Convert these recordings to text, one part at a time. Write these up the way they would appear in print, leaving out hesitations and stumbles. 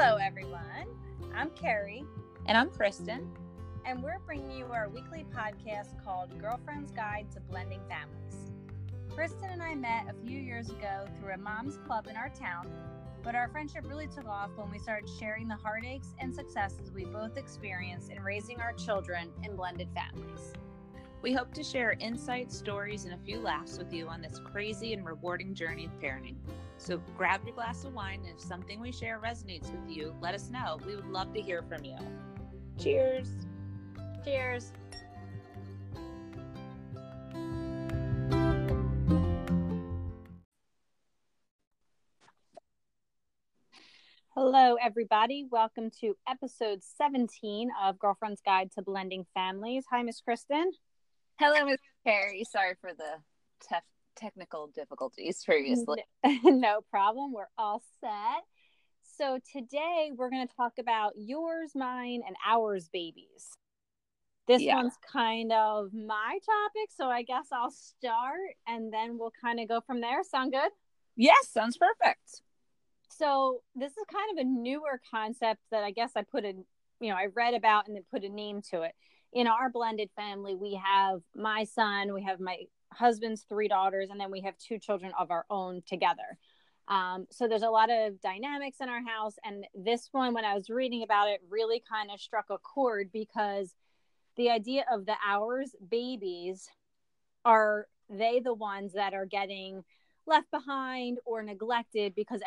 Hello, everyone. I'm Carrie. And I'm Kristen. And we're bringing you our weekly podcast called Girlfriend's Guide to Blending Families. Kristen and I met a few years ago through a mom's club in our town, but our friendship really took off when we started sharing the heartaches and successes we both experienced in raising our children in blended families. We hope to share insights, stories, and a few laughs with you on this crazy and rewarding journey of parenting. So grab your glass of wine, and if something we share resonates with you, let us know. We would love to hear from you. Cheers. Cheers. Hello, everybody. Welcome to episode 17 of Girlfriend's Guide to Blending Families. Hi, Miss Kristen. Hello, Miss Carrie. Sorry for the technical difficulties previously. No problem. We're all set. So today we're going to talk about yours, mine, and ours babies. This one's kind of my topic, so I guess I'll start and then we'll kind of go from there. Sound good? Yes, sounds perfect. So this is kind of a newer concept that I guess I read about and then put a name to it. In our blended family, we have my son, we have my husband's 3 daughters, and then we have 2 children of our own together. So there's a lot of dynamics in our house. And this one, when I was reading about it, really kind of struck a chord because the idea of the ours babies, are they the ones that are getting left behind or neglected because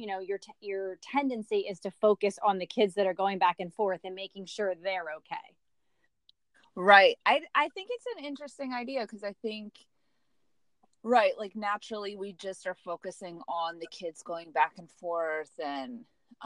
your tendency is to focus on the kids that are going back and forth and making sure they're okay. Right. I think it's an interesting idea because I think, right, like naturally we just are focusing on the kids going back and forth and,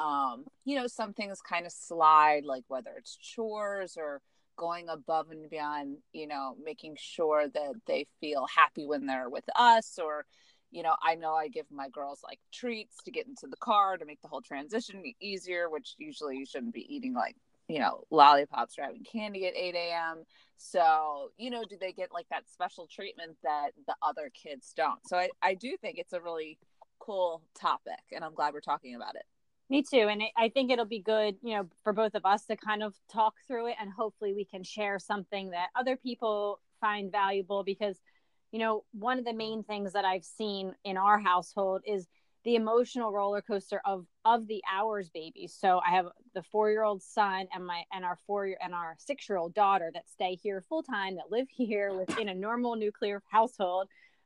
some things kind of slide, like whether it's chores or going above and beyond, making sure that they feel happy when they're with us or, I know I give my girls like treats to get into the car to make the whole transition easier, which usually you shouldn't be eating like, lollipops or having candy at 8 a.m. So, do they get like that special treatment that the other kids don't? So I do think it's a really cool topic and I'm glad we're talking about it. Me too. And I think it'll be good, for both of us to kind of talk through it and hopefully we can share something that other people find valuable because, one of the main things that I've seen in our household is the emotional roller coaster of the ours babies. So I have the 4-year-old son and our 6-year-old daughter that stay here full time, that live here within a normal nuclear household.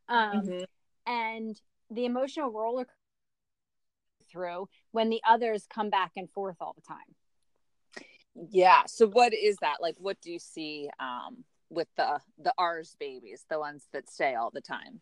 And the emotional roller coaster through when the others come back and forth all the time. Yeah. So what is that? Like, what do you see with the ours babies, the ones that stay all the time?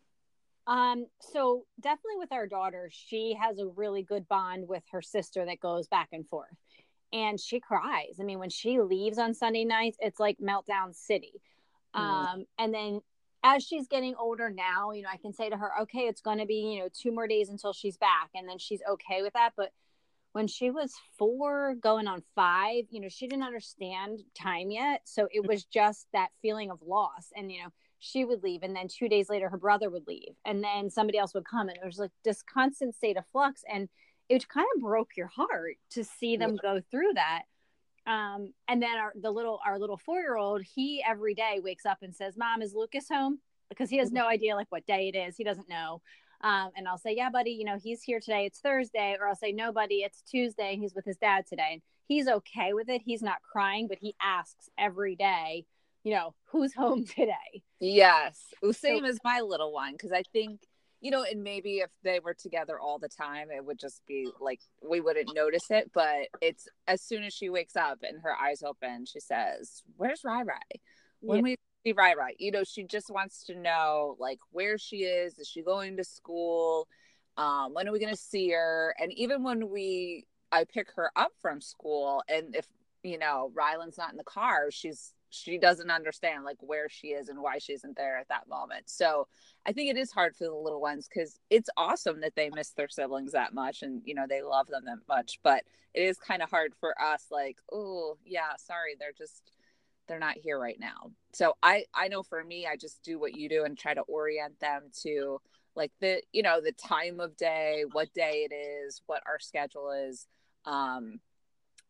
So definitely with our daughter, she has a really good bond with her sister that goes back and forth. And she cries. I mean, when she leaves on Sunday nights, it's like meltdown city. And then as she's getting older now, I can say to her, okay, it's going to be, 2 more days until she's back. And then she's okay with that. But when she was 4 going on 5, she didn't understand time yet. So it was just that feeling of loss. And, she would leave. And then 2 days later, her brother would leave. And then somebody else would come. And it was like this constant state of flux. And it kind of broke your heart to see them go through that. And then our little 4-year-old, he every day wakes up and says, Mom, is Lucas home? Because he has no idea like what day it is. He doesn't know. And I'll say, yeah, buddy, he's here today. It's Thursday. Or I'll say, no, buddy, it's Tuesday. He's with his dad today. And he's okay with it. He's not crying, but he asks every day, who's home today? Yes. Well, same as my little one. Because I think, and maybe if they were together all the time, it would just be like, we wouldn't notice it. But it's as soon as she wakes up and her eyes open, she says, where's Rai Rai? When we see Rai Rai, she just wants to know like where she is she going to school? When are we going to see her? And even when I pick her up from school and if, Ryland's not in the car, she doesn't understand like where she is and why she isn't there at that moment. So I think it is hard for the little ones because it's awesome that they miss their siblings that much and, they love them that much, but it is kind of hard for us like, oh yeah, sorry. They're not here right now. So I know for me, I just do what you do and try to orient them to like the time of day, what day it is, what our schedule is.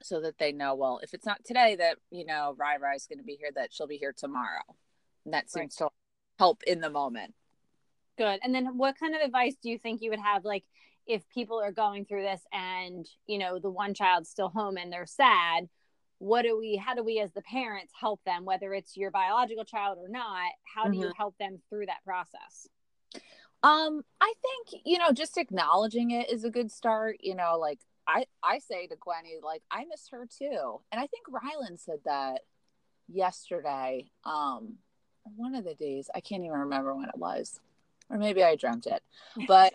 so that they know, well, if it's not today that, Rai is going to be here, that she'll be here tomorrow. And that seems to help in the moment. Good. And then what kind of advice do you think you would have, like, if people are going through this and, the one child's still home and they're sad, how do we as the parents help them, whether it's your biological child or not? How do you help them through that process? I think, just acknowledging it is a good start. Like I say to Gwenny, like, I miss her too. And I think Rylan said that yesterday, one of the days. I can't even remember when it was, or maybe I dreamt it, but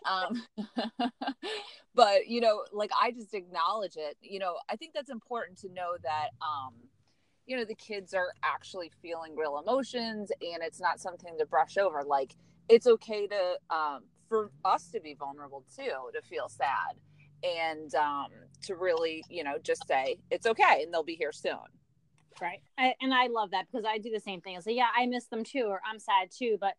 but like, I just acknowledge it. I think that's important to know that the kids are actually feeling real emotions, and it's not something to brush over. Like, it's okay to for us to be vulnerable too, to feel sad, and to really just say it's okay, and they'll be here soon. Right. I love that, because I do the same thing. I say, yeah, I miss them too, or I'm sad too. But,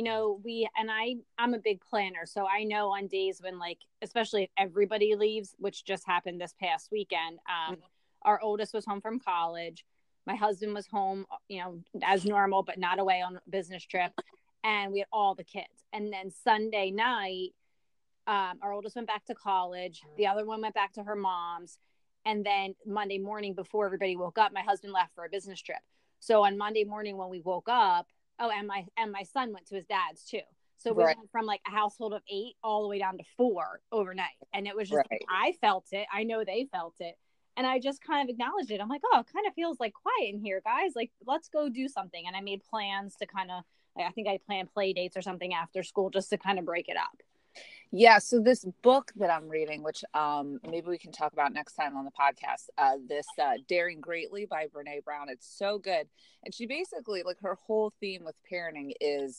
I'm a big planner. So I know on days when, like, especially if everybody leaves, which just happened this past weekend, our oldest was home from college. My husband was home, as normal, but not away on a business trip. And we had all the kids. And then Sunday night, our oldest went back to college. The other one went back to her mom's. And then Monday morning, before everybody woke up, my husband left for a business trip. So on Monday morning when we woke up, and my son went to his dad's too. So we went from, like, a household of 8 all the way down to 4 overnight. And it was just, I felt it. I know they felt it. And I just kind of acknowledged it. I'm like, oh, it kind of feels like quiet in here, guys. Like, let's go do something. And I made plans to kind of, I think I planned play dates or something after school, just to kind of break it up. Yeah. So this book that I'm reading, which maybe we can talk about next time on the podcast, this Daring Greatly by Brene Brown. It's so good. And she basically, like, her whole theme with parenting is,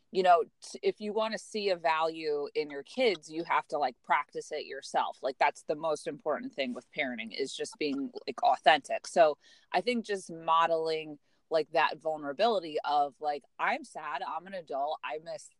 if you want to see a value in your kids, you have to, like, practice it yourself. Like, that's the most important thing with parenting, is just being, like, authentic. So I think just modeling, like, that vulnerability of, like, I'm sad, I'm an adult, I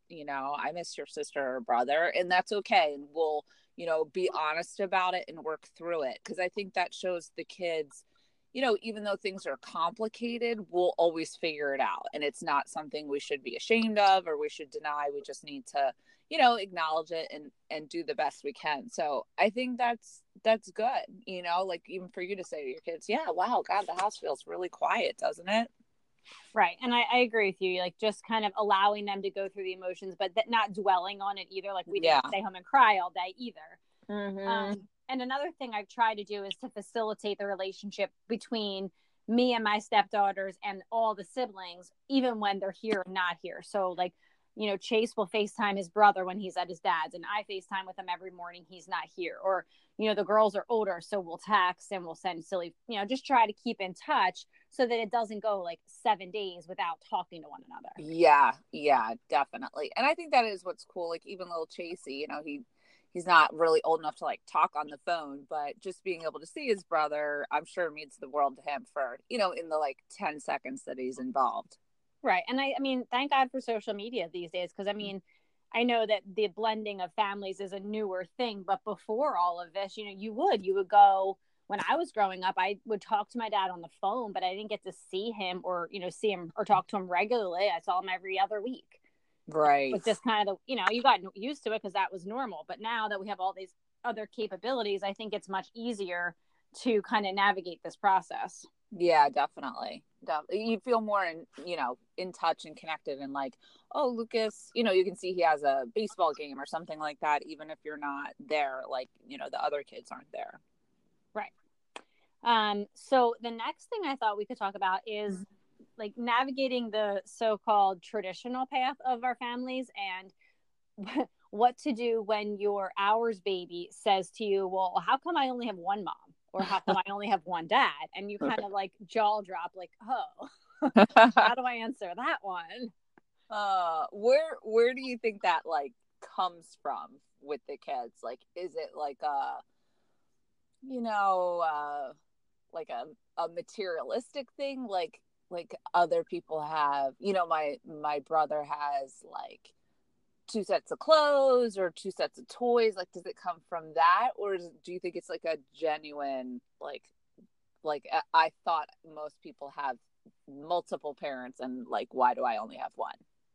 miss your sister or brother, and that's okay, and we'll be honest about it and work through it, because I think that shows the kids, even though things are complicated, we'll always figure it out, and it's not something we should be ashamed of or we should deny. We just need to acknowledge it and do the best we can. So I think that's good, like, even for you to say to your kids, yeah, wow, God, the house feels really quiet, doesn't it? Right. And I agree with you. Like, just kind of allowing them to go through the emotions, but not dwelling on it either. Like, we didn't stay home and cry all day either. And another thing I've tried to do is to facilitate the relationship between me and my stepdaughters and all the siblings, even when they're here or not here. So, like, Chase will FaceTime his brother when he's at his dad's, and I FaceTime with him every morning he's not here. Or, the girls are older, so we'll text and we'll send silly, just try to keep in touch so that it doesn't go, like, 7 days without talking to one another. Yeah, definitely. And I think that is what's cool. Like, even little Chasey, he's not really old enough to, like, talk on the phone, but just being able to see his brother, I'm sure, means the world to him for, in the, like, 10 seconds that he's involved. Right. And I mean, thank God for social media these days, because, I mean, I know that the blending of families is a newer thing, but before all of this, you would go, when I was growing up, I would talk to my dad on the phone, but I didn't get to see him or, see him or talk to him regularly. I saw him every other week. Right. With this kind of, you got used to it because that was normal. But now that we have all these other capabilities, I think it's much easier to kind of navigate this process. Yeah, definitely. You feel more in touch and connected, and, like, oh, Lucas, you can see he has a baseball game or something like that, even if you're not there, like, the other kids aren't there. Right. So the next thing I thought we could talk about is, like, navigating the so-called traditional path of our families, and what to do when your ours baby says to you, well, how come I only have one mom? Or how come I only have one dad? And you kind of, like, jaw drop, like, oh, how do I answer that one? Where do you think that, like, comes from with the kids? Like, is it like like a materialistic thing? Like other people have, my brother has, like, 2 sets of clothes or 2 sets of toys. Like, does it come from that, or do you think it's, like, a genuine, like, Like, I thought most people have multiple parents, and like, why do I only have one?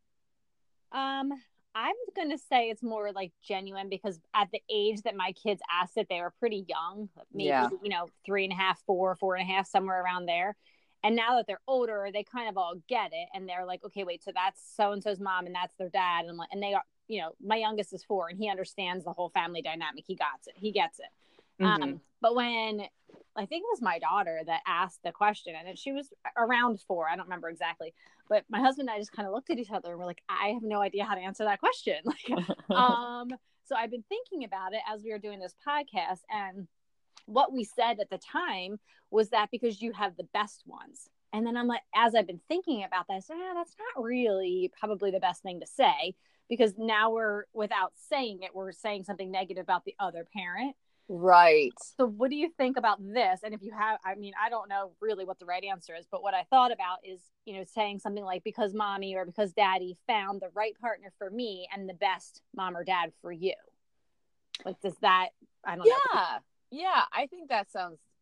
I'm gonna say it's more like genuine because at the age that my kids asked it, they were pretty young, maybe Yeah. 3.5, 4.5, somewhere around there. And now that they're older, they kind of all get it, and they're like, okay, wait, so that's so and so's mom, and that's their dad, and like, and they are, my youngest is 4, and he understands the whole family dynamic. He gets it. But when I think it was my daughter that asked the question, and she was around 4, I don't remember exactly, but my husband and I just kind of looked at each other and we're like, I have no idea how to answer that question. Like, so I've been thinking about it as we were doing this podcast, and what we said at the time was that because you have the best ones. And then I'm like, as I've been thinking about that, I said, that's not really probably the best thing to say, because now without saying it, we're saying something negative about the other parent. Right. So what do you think about this? And if you have, I mean, I don't know really what the right answer is, but what I thought about is, saying something like, because mommy or because daddy found the right partner for me and the best mom or dad for you. Like, does that, I don't know. Yeah. I think that's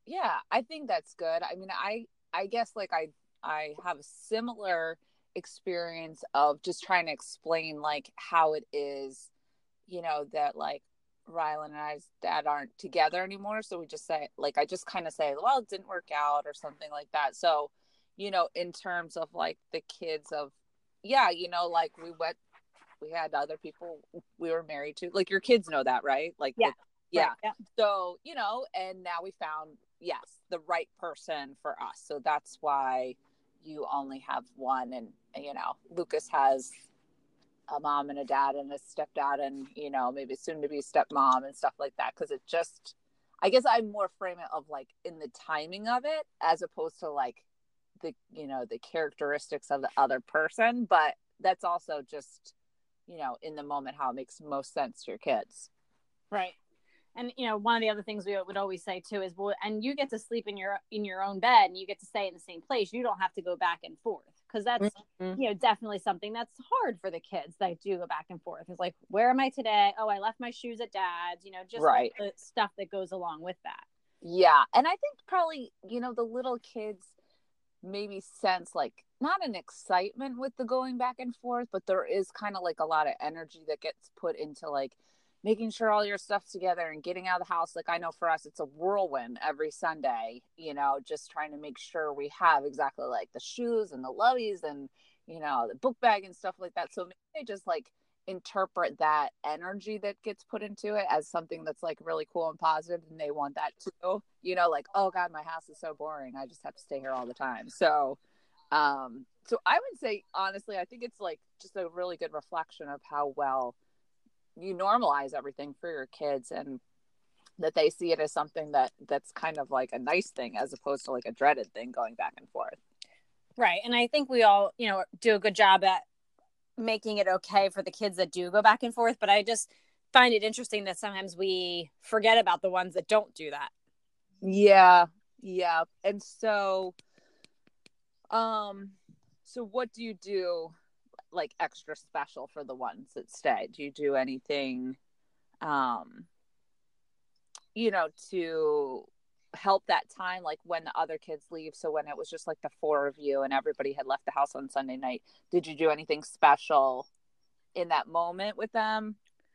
good. I mean, I guess like I have a similar experience of just trying to explain like how it is, that like Rylan and I's dad aren't together anymore. So we just say, like, I just kind of say, well, it didn't work out or something like that. So, in terms of like the kids of, like we had other people we were married to, like your kids know that, right? Like, yeah. Yeah. Right, yeah. So, and now we found, yes, the right person for us. So that's why you only have one. And, Lucas has a mom and a dad and a stepdad and, maybe soon to be stepmom and stuff like that. Cause it just, I guess I'm more framing of like in the timing of it as opposed to like the, the characteristics of the other person. But that's also just, in the moment, how it makes most sense to your kids. Right. And one of the other things we would always say too is, well, and you get to sleep in your own bed and you get to stay in the same place. You don't have to go back and forth, because that's definitely something that's hard for the kids that do go back and forth. It's like, where am I today? Oh, I left my shoes at dad's. Just right. all the stuff that goes along with that. Yeah, and I think probably the little kids maybe sense like not an excitement with the going back and forth, but there is kind of like a lot of energy that gets put into like making sure all your stuff's together and getting out of the house. Like, I know for us, it's a whirlwind every Sunday, just trying to make sure we have exactly like the shoes and the loveys and, the book bag and stuff like that. So maybe they just like interpret that energy that gets put into it as something that's like really cool and positive, and they want that too, like, oh God, my house is so boring, I just have to stay here all the time. So I would say, honestly, I think it's like just a really good reflection of how well you normalize everything for your kids, and that they see it as something that's kind of like a nice thing as opposed to like a dreaded thing going back and forth. Right. And I think we all, do a good job at making it okay for the kids that do go back and forth. But I just find it interesting that sometimes we forget about the ones that don't do that. Yeah. Yeah. And so what do you do like extra special for the ones that stay? Do you do anything, to help that time, like when the other kids leave? So when it was just like the 4 of you and everybody had left the house on Sunday night, did you do anything special in that moment with them?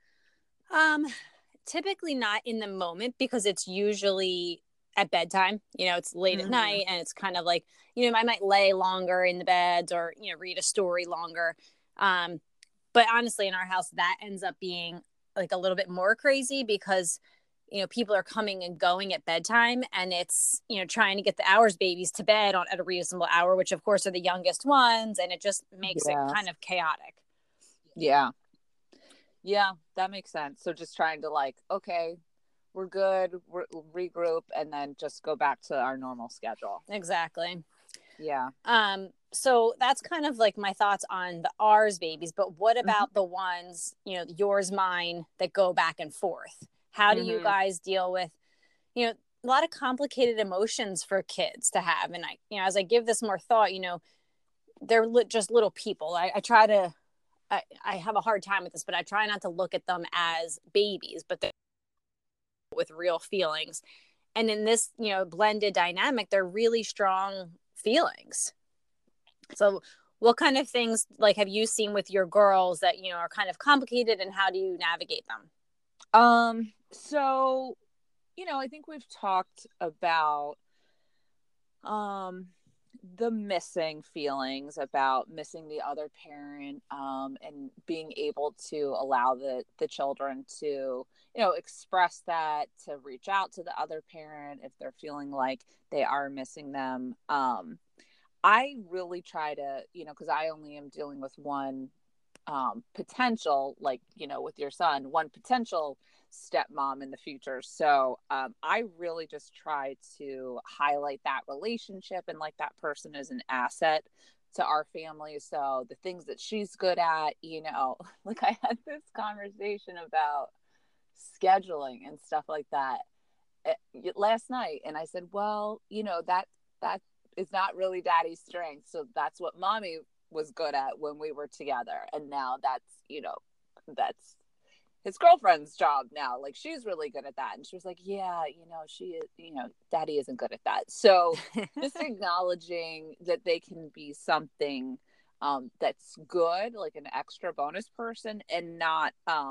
Typically not in the moment, because it's usually at bedtime. It's late at night, and it's kind of like, I might lay longer in the beds or, read a story longer. But honestly, in our house, that ends up being like a little bit more crazy, because, people are coming and going at bedtime, and it's, trying to get the Hours babies to bed at a reasonable hour, which of course are the youngest ones. And it just makes it kind of chaotic. Yeah. Yeah, that makes sense. So just trying to like, okay, we're good, regroup, and then just go back to our normal schedule. Exactly. Yeah. So that's kind of like my thoughts on the R's babies. But what about the ones, yours, mine, that go back and forth? How do you guys deal with, a lot of complicated emotions for kids to have? And I, as I give this more thought, they're just little people. I try to, I have a hard time with this, but I try not to look at them as babies, but with real feelings. And in this, blended dynamic, they're really strong feelings. So what kind of things like have you seen with your girls that, are kind of complicated, and how do you navigate them? So, I think we've talked about the missing feelings, about missing the other parent, and being able to allow the children to, express that, to reach out to the other parent if they're feeling like they are missing them. I really try to, because I only am dealing with one potential, like, with your son, one potential stepmom in the future. So I really just try to highlight that relationship, and like that person is an asset to our family. So the things that she's good at, like I had this conversation about scheduling and stuff like that last night, and I said, well, that is not really daddy's strength. So that's what mommy was good at when we were together. And now that's his girlfriend's job now. Like, she's really good at that. And she was like, yeah, she is, daddy isn't good at that. So just acknowledging that they can be something that's good, like an extra bonus person, and not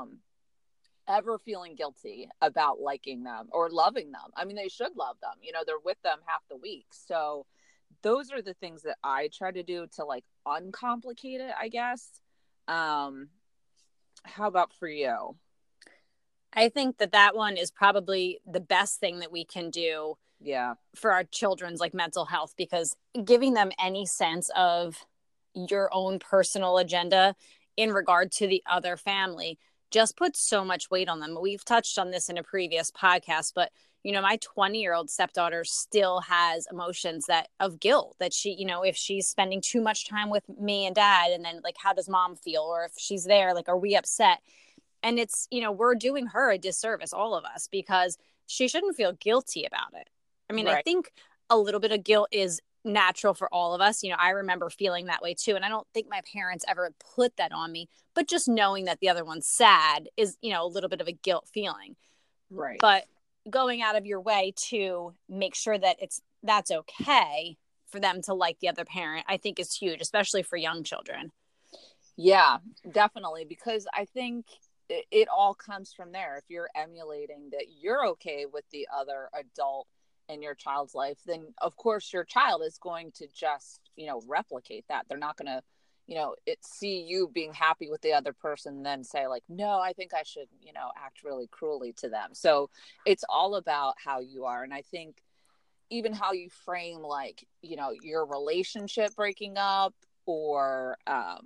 ever feeling guilty about liking them or loving them. I mean, they should love them. They're with them half the week. So those are the things that I try to do to like uncomplicate it, I guess. How about for you? I think that one is probably the best thing that we can do for our children's like mental health, because giving them any sense of your own personal agenda in regard to the other family just puts so much weight on them. We've touched on this in a previous podcast, but my 20-year-old stepdaughter still has emotions of guilt that she, if she's spending too much time with me and dad, and then like, how does mom feel? Or if she's there, like, are we upset? And it's, we're doing her a disservice, all of us, because she shouldn't feel guilty about it. I mean, right. I think a little bit of guilt is natural for all of us. I remember feeling that way too. And I don't think my parents ever put that on me, but just knowing that the other one's sad is, a little bit of a guilt feeling. Right. But going out of your way to make sure that that's okay for them to like the other parent, I think is huge, especially for young children. Yeah, definitely. Because I think it all comes from there. If you're emulating that you're okay with the other adult in your child's life, then of course your child is going to just, replicate that. They're not going to, see you being happy with the other person, and then say like, no, I think I should, act really cruelly to them. So it's all about how you are. And I think even how you frame, like, your relationship breaking up, or,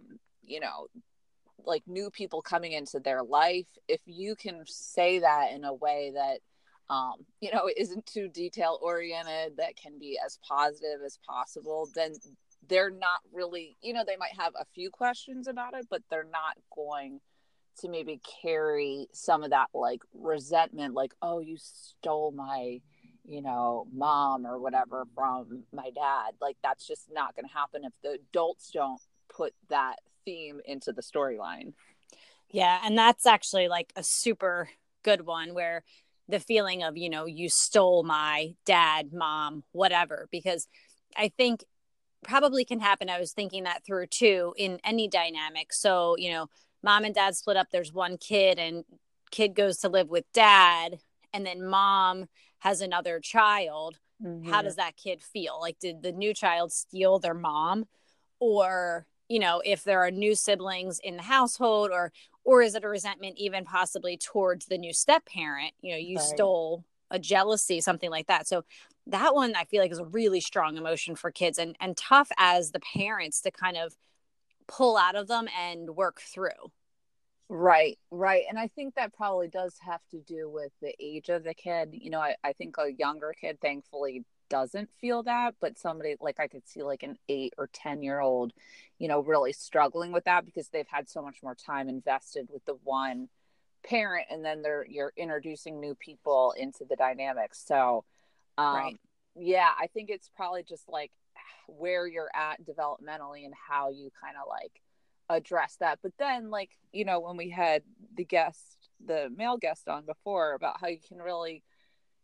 like new people coming into their life, if you can say that in a way that isn't too detail oriented, that can be as positive as possible, then they're not really, they might have a few questions about it, but they're not going to maybe carry some of that like resentment, like, oh, you stole my mom or whatever from my dad. Like, that's just not going to happen if the adults don't put that theme into the storyline. Yeah, and that's actually like a super good one, where the feeling of, you stole my dad, mom, whatever, because I think probably can happen. I was thinking that through too in any dynamic. So, mom and dad split up, there's one kid, and kid goes to live with dad, and then mom has another child. Mm-hmm. How does that kid feel? Like, did the new child steal their mom? Or, if there are new siblings in the household, or is it a resentment even possibly towards the new step parent? You right. Stole a jealousy, something like that. So that one I feel like is a really strong emotion for kids, and tough as the parents to kind of pull out of them and work through. Right. And I think that probably does have to do with the age of the kid. I think a younger kid thankfully doesn't feel that, but somebody like I could see like an 8 or 10-year-old, really struggling with that, because they've had so much more time invested with the one parent, and then you're introducing new people into the dynamics. So right. Yeah, I think it's probably just like where you're at developmentally and how you kind of like address that. But then, like, when we had the male guest on before, about how you can really,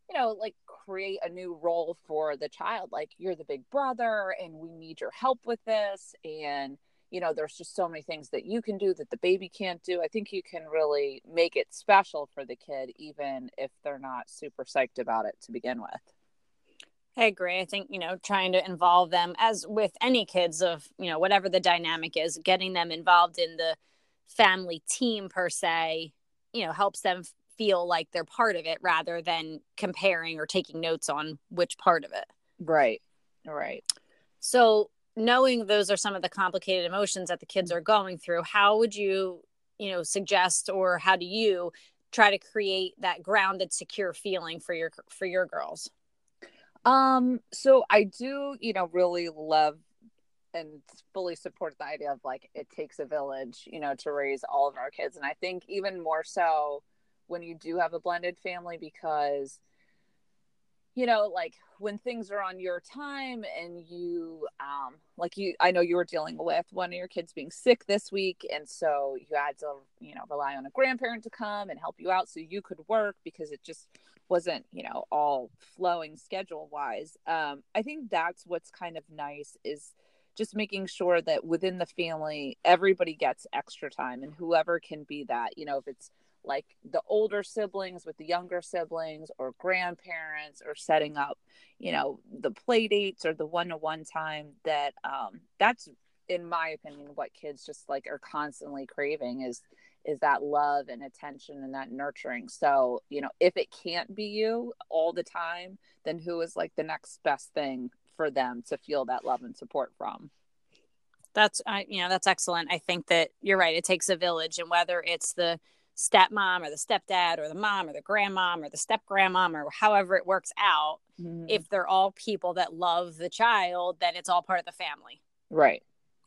like create a new role for the child. Like, you're the big brother and we need your help with this. And, there's just so many things that you can do that the baby can't do. I think you can really make it special for the kid, even if they're not super psyched about it to begin with. I agree. I think, trying to involve them, as with any kids of, whatever the dynamic is, getting them involved in the family team per se, helps them feel like they're part of it rather than comparing or taking notes on which part of it. Right. Right. So knowing those are some of the complicated emotions that the kids are going through, how would you, suggest, or how do you try to create that grounded, secure feeling for your girls? So I do, really love and fully support the idea of like, it takes a village, to raise all of our kids. And I think even more so when you do have a blended family, because, like when things are on your time and I know you were dealing with one of your kids being sick this week. And so you had to, rely on a grandparent to come and help you out so you could work, because it just wasn't, all flowing schedule wise. I think that's what's kind of nice, is just making sure that within the family, everybody gets extra time, and whoever can be that, if it's like the older siblings with the younger siblings, or grandparents, or setting up, the play dates or the one-to-one time, that's, in my opinion, what kids just like are constantly craving, is that love and attention and that nurturing. So, if it can't be you all the time, then who is like the next best thing for them to feel that love and support from? That's excellent. I think that you're right. It takes a village, and whether it's the stepmom or the stepdad or the mom or the grandmom or the step grandmom, or however it works out, if they're all people that love the child, then it's all part of the family. Right.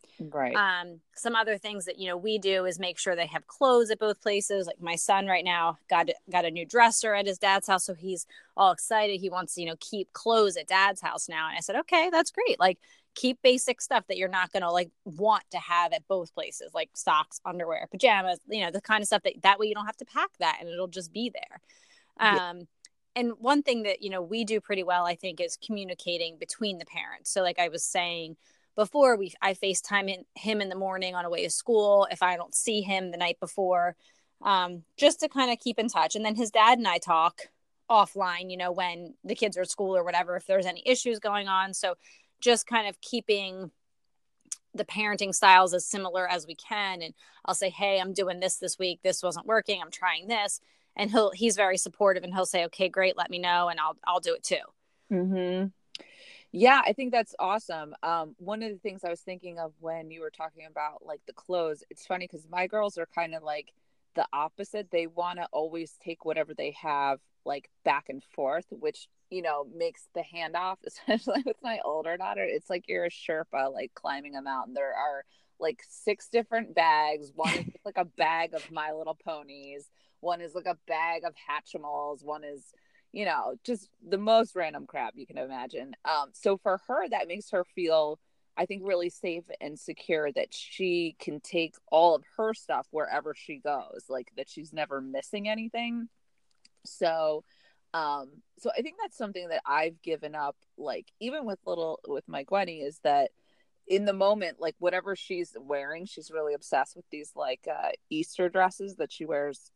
Some other things that, we do is make sure they have clothes at both places. Like my son right now got a new dresser at his dad's house. So he's all excited. He wants to, keep clothes at dad's house now. And I said, okay, that's great. Like, keep basic stuff that you're not going to like want to have at both places, like socks, underwear, pajamas, the kind of stuff that way you don't have to pack that and it'll just be there. And one thing that, we do pretty well, I think, is communicating between the parents. So like I was saying before, I FaceTime him in the morning on the way to school if I don't see him the night before, just to kind of keep in touch. And then his dad and I talk offline, when the kids are at school or whatever, if there's any issues going on. So just kind of keeping the parenting styles as similar as we can. And I'll say, hey, I'm doing this week. This wasn't working. I'm trying this. And he's very supportive, and he'll say, okay, great. Let me know. And I'll do it too. Mm-hmm. Yeah, I think that's awesome. One of the things I was thinking of when you were talking about like the clothes, it's funny because my girls are kind of like the opposite. They want to always take whatever they have like back and forth, which, makes the handoff, especially with my older daughter, it's like you're a Sherpa, like climbing a mountain. There are like 6 different bags. One is like a bag of My Little Ponies. One is like a bag of Hatchimals. One is, just the most random crap you can imagine. So for her, that makes her feel, I think, really safe and secure that she can take all of her stuff wherever she goes, like that she's never missing anything. So I think that's something that I've given up, like even with my Gwenny, is that in the moment, like whatever she's wearing, she's really obsessed with these like Easter dresses that she wears,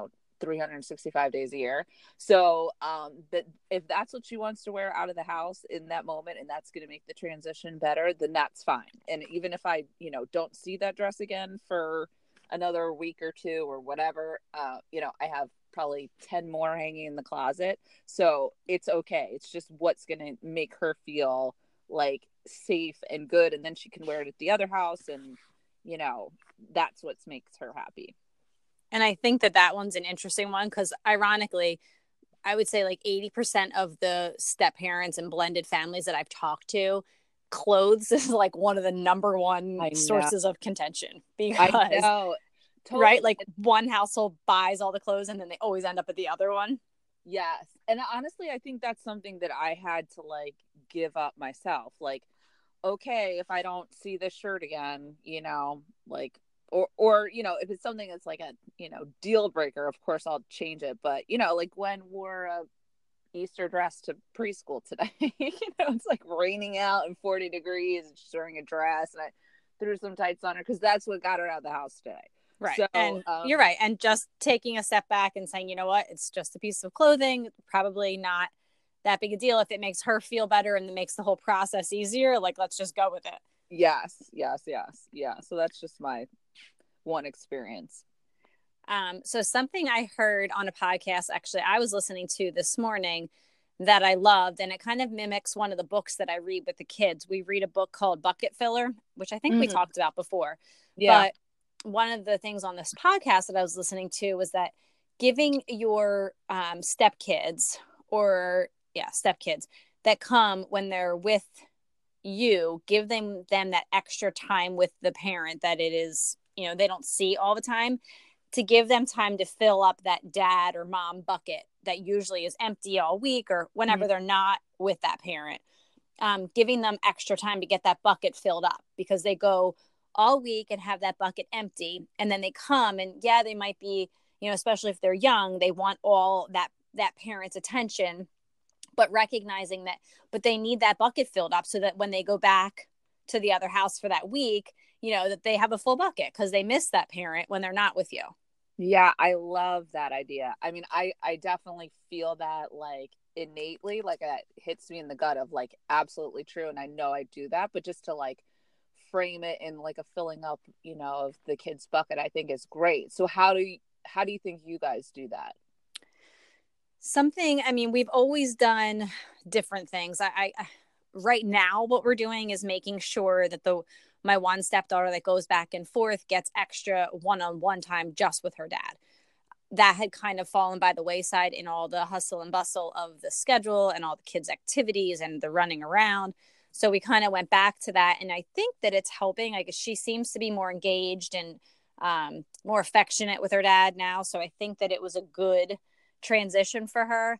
365 days a year. So that if that's what she wants to wear out of the house in that moment, and that's going to make the transition better, then that's fine. And even if I, don't see that dress again for another week or two or whatever, I have probably 10 more hanging in the closet. So it's okay. It's just what's going to make her feel like safe and good. And then she can wear it at the other house. And, that's what makes her happy. And I think that one's an interesting one because ironically, I would say like 80% of the step parents and blended families that I've talked to, clothes is like one of the number one sources of contention, because I know. Totally. Right? Like one household buys all the clothes and then they always end up at the other one. Yes. And honestly, I think that's something that I had to like give up myself. Like, okay, if I don't see this shirt again, like, or if it's something that's like a, deal breaker, of course I'll change it. But, like when we're Easter dress to preschool today. It's like raining out and 40 degrees and she's wearing a dress, and I threw some tights on her because that's what got her out of the house today. Right. So, and you're right. And just taking a step back and saying, you know what, it's just a piece of clothing, probably not that big a deal. If it makes her feel better and it makes the whole process easier, like, let's just go with it. Yes. Yeah. So that's just my one experience. So something I heard on a podcast, actually, I was listening to this morning that I loved, and it kind of mimics one of the books that I read with the kids. We read a book called Bucket Filler, which I think we talked about before. Yeah. But one of the things on this podcast that I was listening to was that giving your stepkids that come when they're with you, give them that extra time with the parent that it is, they don't see all the time, to give them time to fill up that dad or mom bucket that usually is empty all week or whenever they're not with that parent. Giving them extra time to get that bucket filled up, because they go all week and have that bucket empty, and then they come and they might be, especially if they're young, they want all that parent's attention, but recognizing that, but they need that bucket filled up so that when they go back to the other house for that week, that they have a full bucket because they miss that parent when they're not with you. Yeah, I love that idea. I mean, I definitely feel that, like, innately, like, it hits me in the gut of, like, absolutely true. And I know I do that, but just to, like, frame it in, like, a filling up, of the kid's bucket, I think is great. So how do you think you guys do that? We've always done different things. I right now, what we're doing is making sure that my one stepdaughter that goes back and forth gets extra one-on-one time just with her dad. That had kind of fallen by the wayside in all the hustle and bustle of the schedule and all the kids' activities and the running around. So we kind of went back to that. And I think that it's helping. I guess she seems to be more engaged and more affectionate with her dad now. So I think that it was a good transition for her.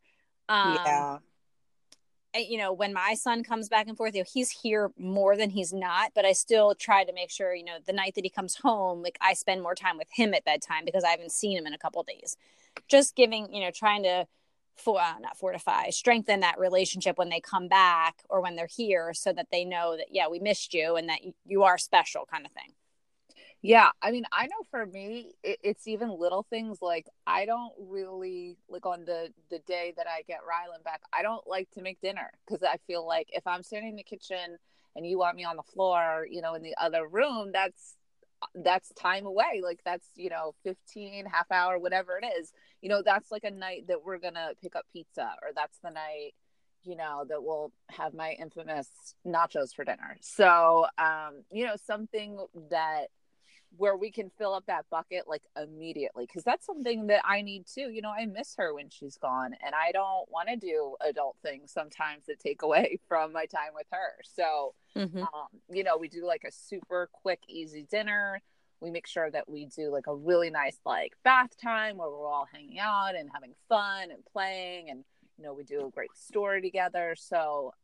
When my son comes back and forth, he's here more than he's not, but I still try to make sure, the night that he comes home, like, I spend more time with him at bedtime because I haven't seen him in a couple of days. Just giving, trying to not fortify, strengthen that relationship when they come back or when they're here, so that they know that, we missed you and that you are special, kind of thing. Yeah, I mean, I know for me, it's even little things. Like, I don't really, like, on the day that I get Rylan back, I don't like to make dinner, because I feel like if I'm standing in the kitchen and you want me on the floor, in the other room, that's time away. Like, that's, 15, half hour, whatever it is, that's like a night that we're going to pick up pizza, or that's the night, that we'll have my infamous nachos for dinner. So, something that, where we can fill up that bucket, like, immediately, because that's something that I need too. I miss her when she's gone, and I don't want to do adult things sometimes that take away from my time with her. So, we do, like, a super quick, easy dinner. We make sure that we do, like, a really nice, like, bath time where we're all hanging out and having fun and playing, and we do a great story together. So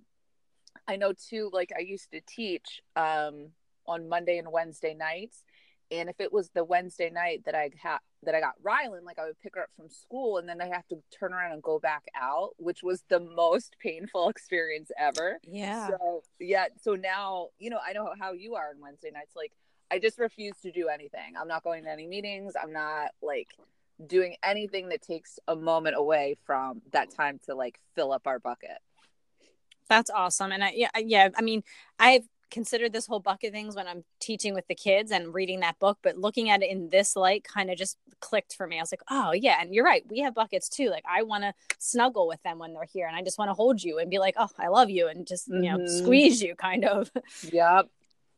I know too, like, I used to teach on Monday and Wednesday nights. And if it was the Wednesday night that I got Rylan, like, I would pick her up from school, and then I have to turn around and go back out, which was the most painful experience ever. Yeah. So now, I know how you are on Wednesday nights. Like, I just refuse to do anything. I'm not going to any meetings. I'm not, like, doing anything that takes a moment away from that time to, like, fill up our bucket. That's awesome. And I've considered this whole bucket things when I'm teaching with the kids and reading that book, but looking at it in this light kind of just clicked for me. I was like, oh yeah. And you're right. We have buckets too. Like, I want to snuggle with them when they're here, and I just want to hold you and be like, oh, I love you, and just, squeeze you, kind of. Yep.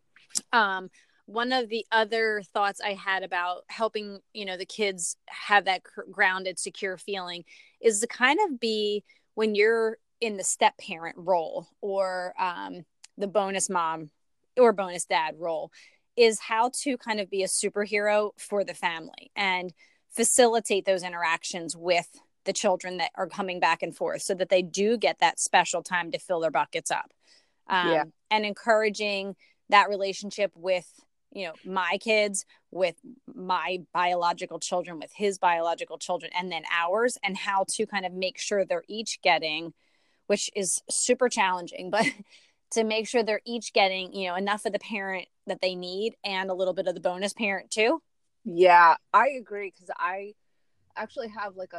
One of the other thoughts I had about helping, the kids have that grounded, secure feeling is to kind of be, when you're in the step parent role, or the bonus mom or bonus dad role, is how to kind of be a superhero for the family and facilitate those interactions with the children that are coming back and forth, so that they do get that special time to fill their buckets up. And encouraging that relationship with my kids with my biological children, with his biological children, and then ours, and how to kind of make sure they're each getting, which is super challenging, but to make sure they're each getting, enough of the parent that they need and a little bit of the bonus parent too. Yeah, I agree. Cause I actually have like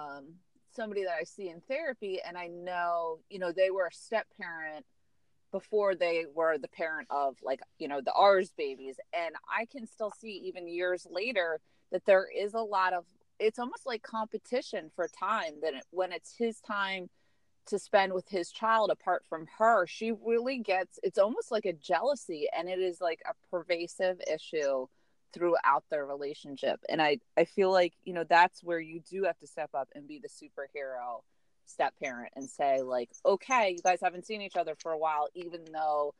somebody that I see in therapy, and I know, they were a step parent before they were the parent of like, the ours babies. And I can still see even years later that there is a lot of, it's almost like competition for time, that when it's his time to spend with his child apart from her, she really gets, it's almost like a jealousy, and it is like a pervasive issue throughout their relationship. And I feel like, that's where you do have to step up and be the superhero step parent and say like, okay, you guys haven't seen each other for a while, even though,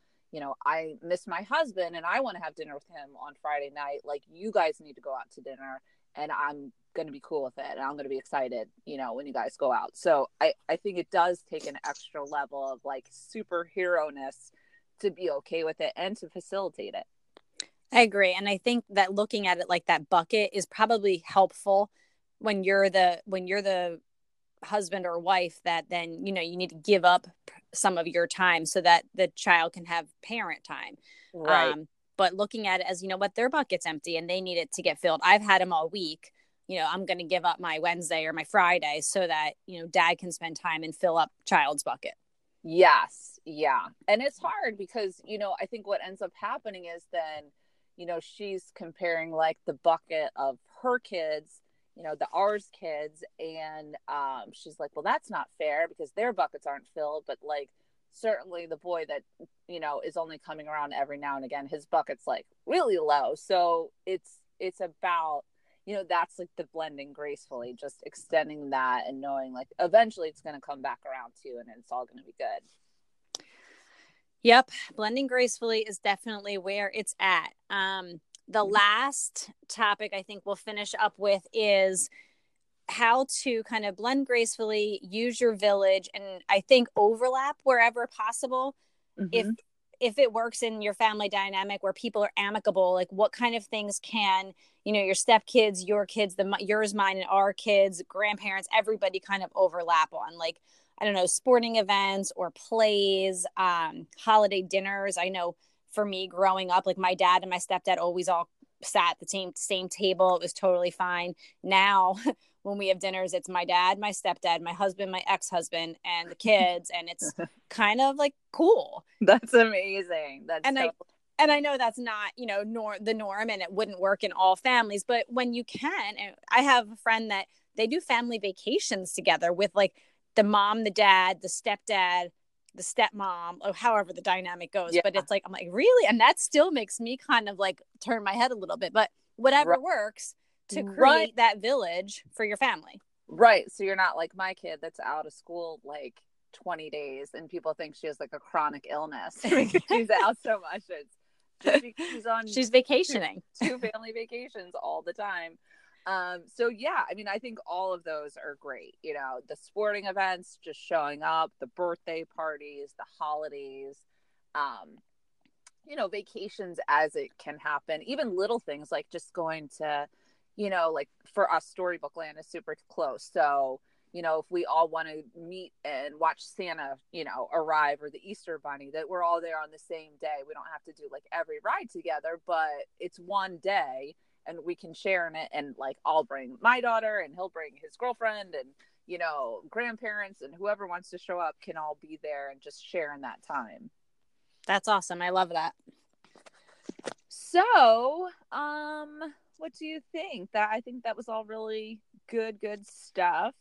I miss my husband and I want to have dinner with him on Friday night. Like, you guys need to go out to dinner, and I'm going to be cool with it, and I'm going to be excited, when you guys go out. So I think it does take an extra level of like superhero-ness to be okay with it and to facilitate it. I agree. And I think that looking at it like that bucket is probably helpful when you're the husband or wife, that then, you need to give up some of your time so that the child can have parent time. Right. But looking at it as, what, their bucket's empty and they need it to get filled. I've had them all week. I'm going to give up my Wednesday or my Friday so that, dad can spend time and fill up child's bucket. Yes. Yeah. And it's hard because, I think what ends up happening is then, she's comparing like the bucket of her kids, the ours kids. And she's like, well, that's not fair because their buckets aren't filled. But like, certainly the boy that, is only coming around every now and again, his bucket's like really low. So it's about, that's like the blending gracefully, just extending that and knowing like eventually it's going to come back around too, and it's all going to be good. Yep. Blending gracefully is definitely where it's at. The last topic I think we'll finish up with is how to kind of blend gracefully, use your village, and I think overlap wherever possible. Mm-hmm. If it works in your family dynamic where people are amicable, like what kind of things can, your stepkids, your kids, yours, mine, and our kids, grandparents, everybody kind of overlap on, like, I don't know, sporting events or plays, holiday dinners. I know for me growing up, like my dad and my stepdad always all sat at the same table. It was totally fine. Now, when we have dinners, it's my dad, my stepdad, my husband, my ex-husband, and the kids, and it's kind of like cool. That's amazing. And I know that's not, the norm, and it wouldn't work in all families, but when you can, and I have a friend that they do family vacations together with like the mom, the dad, the stepdad, the stepmom, or however the dynamic goes. Yeah. But it's like, I'm like, really? And that still makes me kind of like turn my head a little bit, but whatever works to create that village for your family. Right. So you're not like my kid that's out of school like 20 days and people think she has like a chronic illness because she's out so much. It's just because she's vacationing two family vacations all the time. So yeah, I mean, I think all of those are great. The sporting events, just showing up, the birthday parties, the holidays, vacations as it can happen, even little things like just going to, like for us, Storybook Land is super close. So, if we all want to meet and watch Santa, arrive, or the Easter Bunny, that we're all there on the same day. We don't have to do like every ride together, but it's one day. And we can share in it, and like I'll bring my daughter and he'll bring his girlfriend, and grandparents and whoever wants to show up can all be there and just share in that time. That's awesome. I love that. So, what do you think? I think that was all really good stuff.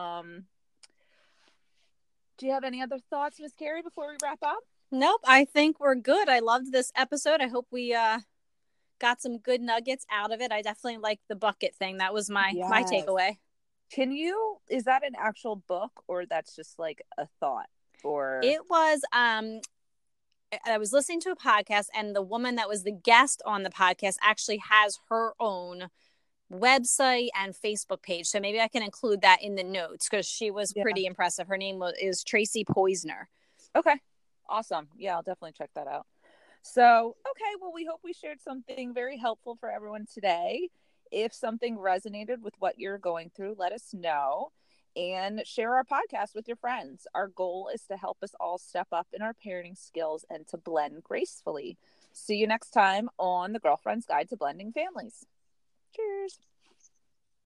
Do you have any other thoughts, Miss Carrie, before we wrap up? Nope. I think we're good. I loved this episode. I hope we got some good nuggets out of it. I definitely like the bucket thing. That was my takeaway. Is that an actual book, or that's just like a thought? Or it was I was listening to a podcast, and the woman that was the guest on the podcast actually has her own website and Facebook page. So maybe I can include that in the notes because she was pretty impressive. Her name is Tracy Poisner. Okay. Awesome. Yeah, I'll definitely check that out. So, okay, well, we hope we shared something very helpful for everyone today. If something resonated with what you're going through, let us know and share our podcast with your friends. Our goal is to help us all step up in our parenting skills and to blend gracefully. See you next time on the Girlfriend's Guide to Blending Families. Cheers.